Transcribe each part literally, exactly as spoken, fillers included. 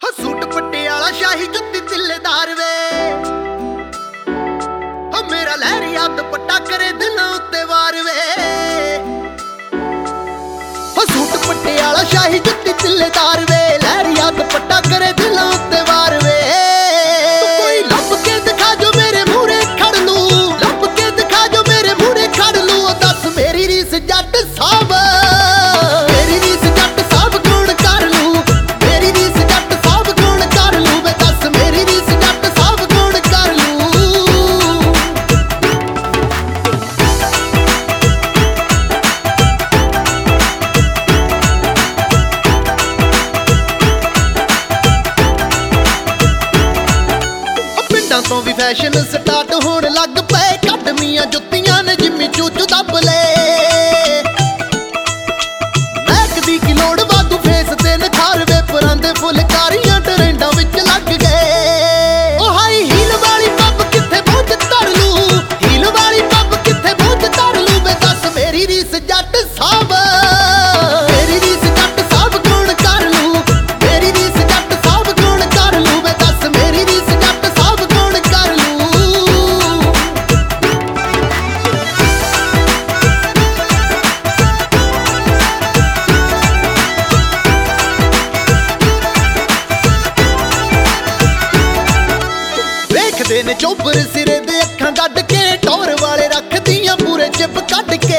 ਹੋ ਸੂਟ ਪਟਿਆਲਾ ਸ਼ਾਹੀ ਜੁੱਤੀ ਤਿੱਲੇਦਾਰ ਵੇ, ਹੋ ਮੇਰਾ ਲਹਿਰੀਆ ਦੁਪੱਟਾ ਕਰੇ ਦਿਲਾਂ ਉੱਤੇ ਵਾਰ ਵੇ। ਹੋ ਸੂਟ ਪਟਿਆਲਾ ਸ਼ਾਹੀ ਜੁੱਤੀ ਤਿੱਲੇਦਾਰ ਵੇ, ਲਹਿਰੀਆ ਦੁਪੱਟਾ ਕਰੇ ਦਿਲਾਂ ਉੱਤੇ ਵਾਰ ਵੇ। ਤੂੰ ਕੋਈ ਲੱਭ ਕੇ ਦਿਖਾ ਜੋ ਮੇਰੇ ਮੂਹਰੇ ਖੜ ਲੂੰ, ਲੱਭ ਕੇ ਦਿਖਾ ਜੋ ਮੇਰੇ ਮੂਹਰੇ ਖੜ ਲੂੰ। ਉਹ ਦੱਸ ਮੇਰੀ ਰੀਸ ਜੱਟ ਸਾਹਿਬ, ਮੇਰੀ ਰੀਸ ਜੱਟ ਸਾਹਿਬ ਕੌਣ ਕਰ ਲੂੰ, ਮੇਰੀ ਰੀਸ ਜੱਟ ਸਾਹਿਬ ਕੌਣ ਕਰ ਲੂੰ। ਵੇ ਦੱਸ ਮੇਰੀ ਰੀਸ ਜੱਟ ਸਾਹਿਬ ਕੌਣ ਕਰ ਲੂੰ। ਪਿੰਡਾਂ ਤੋਂ ਵੀ ਫੈਸ਼ਨ ਸਟਾਰਟ ਹੋਣ ਲੱਗ ਪਏ, ਕੱਢਮੀਆਂ ਜੁੱਤੀਆਂ ਨੇ ਜਿੰਮੀ ਚੂਚੂ ਦੱਬ ਲਏ। ਮੈਕ ਦੀ ਕੀ ਲੋੜ ਵਾਧੂ ਫੇਸ ਤੇ ਨਿਖਾਰ ਵੇ, ਪਰਾਂਦੇ ਫੁਲਕਾਰੀਆਂ ਟਰੈਂਡਾਂ ਵਿੱਚ ਲੱਗ ਗਏ। ਉਹ ਹਾਈ ਹੀਲ ਵਾਲੀ ਪੱਬ ਕਿੱਥੇ ਪਹੁੰਚ ਧਰ ਲੂ, ਹੀਲ ਵਾਲੀ ਪੱਬ ਕਿੱਥੇ ਪਹੁੰਚ ਧਰ ਲੂ। ਵੇ ਦੱਸ ਮੇਰੀ ਰੀਸ ਜੱਟ ਸਾਹਿਬ, ਮੇਰੀ ਰੀਸ ਜੱਟ ਸਾਹਿਬ ਕੌਣ ਕਰ ਲੂ, ਮੇਰੀ ਰੀਸ ਜੱਟ ਸਾਹਿਬ ਕੌਣ ਕਰ ਲੂ। ਵੇ ਦੱਸ ਮੇਰੀ ਰੀਸ ਜੱਟ ਸਾਹਿਬ ਕੌਣ ਕਰ ਲੂ। ਵੇਖਦੇ ਨੇ ਚੋਬਰ ਸਿਰੇ ਦੇ ਅੱਖਾਂ ਕੱਢ ਕੇ, ਟੌਰ ਵਾਲੇ ਰੱਖਦੀਆਂ ਪੂਰੇ ਚਿੱਪ ਕੱਢ ਕੇ।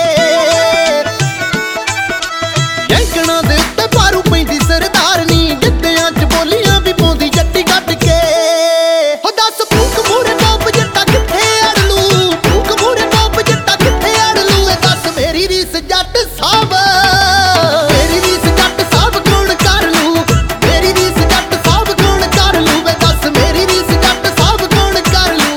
ਜੈਂਕਣਾ ਦੇ ਉੱਤੇ ਪਾਰੂ ਪੈਂਦੀ ਸਰਦਾਰਨੀ, ਗਿੱਧਿਆਂ ਚ ਬੋਲੀਆਂ ਵੀ ਪਾਉਂਦੀ ਜੱਟੀ ਕੱਢ ਕੇ। ਹੋ ਦੱਸ ਭੂਕ ਮੂਰੇ ਟੋਪ ਜੱਟਾ ਕਿੱਥੇ ਅੜ ਲੂ, ਭੂਕ ਮੂਰੇ ਟੋਪ ਜੱਟਾ ਕਿੱਥੇ ਅੜ ਲੂ। ਇਹ ਦੱਸ ਮੇਰੀ ਰੀਸ ਜੱਟ ਸਾਹਿਬ, ਮੇਰੀ ਰੀਸ ਜੱਟ ਸਾਹਿਬ ਕੌਣ ਕਰ ਲੂ, ਮੇਰੀ ਰੀਸ ਜੱਟ ਸਾਹਿਬ ਕੌਣ ਕਰ ਲੂ। ਵੇ ਦੱਸ ਮੇਰੀ ਰੀਸ ਜੱਟ ਸਾਹਿਬ ਕੌਣ ਕਰ ਲੂ।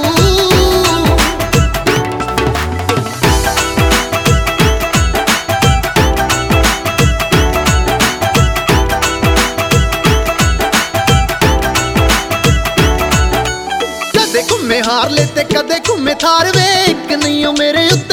ਕਦੇ ਘੁੰਮੇ ਹਾਰਲੇ ਤੇ ਕਦੇ ਘੁੰਮੇ ਥਾਰ ਵੇ, ਇੱਕ ਨਹੀਂ ਓ ਮੇਰੇ ਉੱਤੇ